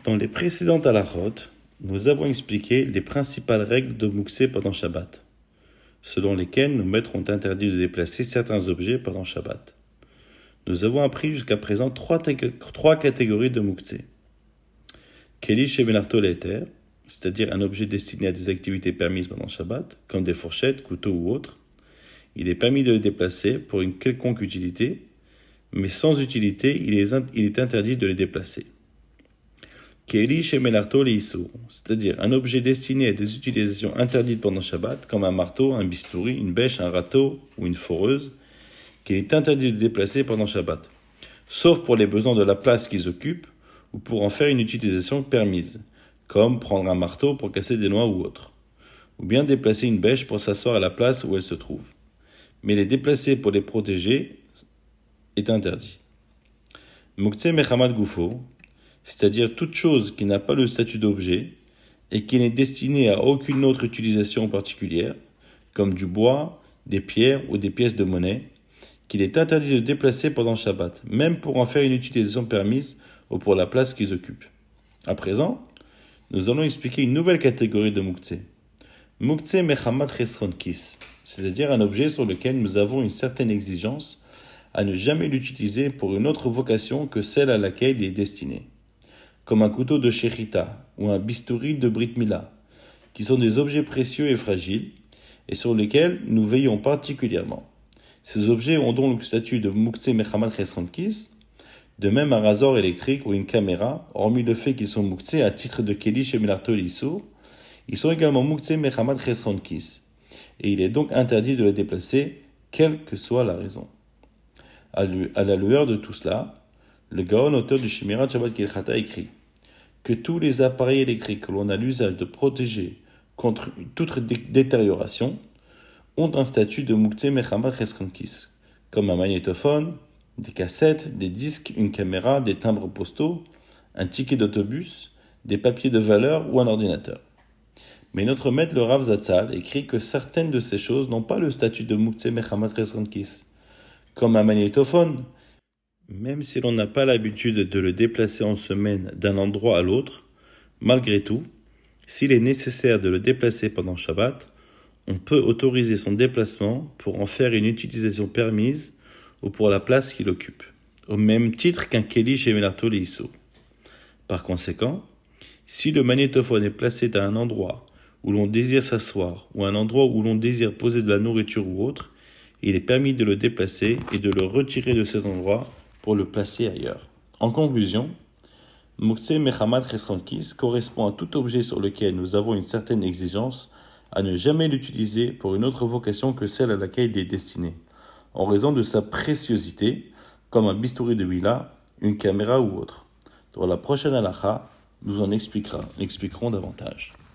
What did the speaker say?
Dans les précédentes halachot, nous avons expliqué les principales règles de Mouksé pendant Shabbat, selon lesquelles nos maîtres ont interdit de déplacer certains objets pendant Shabbat. Nous avons appris jusqu'à présent trois catégories de Mouksé. Keli shebenarto le'eter, c'est-à-dire un objet destiné à des activités permises pendant Shabbat, comme des fourchettes, couteaux ou autres. Il est permis de le déplacer pour une quelconque utilité, mais sans utilité, il est interdit de les déplacer. Keli shebenarto le'isur, c'est-à-dire un objet destiné à des utilisations interdites pendant Shabbat, comme un marteau, un bistouri, une bêche, un râteau ou une foreuse, qu'il est interdit de déplacer pendant Shabbat, sauf pour les besoins de la place qu'ils occupent ou pour en faire une utilisation permise, comme prendre un marteau pour casser des noix ou autre, ou bien déplacer une bêche pour s'asseoir à la place où elle se trouve. Mais les déplacer pour les protéger est interdit. Muktzeh mechamad gufo, c'est-à-dire toute chose qui n'a pas le statut d'objet et qui n'est destinée à aucune autre utilisation particulière, comme du bois, des pierres ou des pièces de monnaie, qu'il est interdit de déplacer pendant Shabbat, même pour en faire une utilisation permise ou pour la place qu'ils occupent. À présent, nous allons expliquer une nouvelle catégorie de Muktzeh. Muktzeh mechamad chesron kis, c'est-à-dire un objet sur lequel nous avons une certaine exigence à ne jamais l'utiliser pour une autre vocation que celle à laquelle il est destiné, comme un couteau de shechita ou un bistouri de brit mila, qui sont des objets précieux et fragiles et sur lesquels nous veillons particulièrement. Ces objets ont donc le statut de Muktzeh mechamad chesron kis, de même un rasoir électrique ou une caméra, hormis le fait qu'ils sont Muktzeh à titre de Keli shebenarto le'isur, ils sont également Muktzeh mechamad chesron kis, et il est donc interdit de les déplacer, quelle que soit la raison. À la lueur de tout cela, le Gaon, auteur du Shemirat Shabbat Kilchata, écrit que tous les appareils électriques que l'on a l'usage de protéger contre toute détérioration ont un statut de Muktzeh mechamad chesron kis, comme un magnétophone, des cassettes, des disques, une caméra, des timbres postaux, un ticket d'autobus, des papiers de valeur ou un ordinateur. Mais notre maître, le Rav Zatzal, écrit que certaines de ces choses n'ont pas le statut de Muktzeh mechamad chesron kis, comme un magnétophone. Même si l'on n'a pas l'habitude de le déplacer en semaine d'un endroit à l'autre, malgré tout, s'il est nécessaire de le déplacer pendant Shabbat, on peut autoriser son déplacement pour en faire une utilisation permise ou pour la place qu'il occupe, au même titre qu'un Keli shebenarto le'isur. Par conséquent, si le magnétophone est placé à un endroit où l'on désire s'asseoir ou un endroit où l'on désire poser de la nourriture ou autre, il est permis de le déplacer et de le retirer de cet endroit pour le placer ailleurs. En conclusion, Muktzeh mechamad chesron kis correspond à tout objet sur lequel nous avons une certaine exigence à ne jamais l'utiliser pour une autre vocation que celle à laquelle il est destiné, en raison de sa préciosité, comme un bistouri de Mila, une caméra ou autre. Dans la prochaine halacha, nous en expliquerons davantage.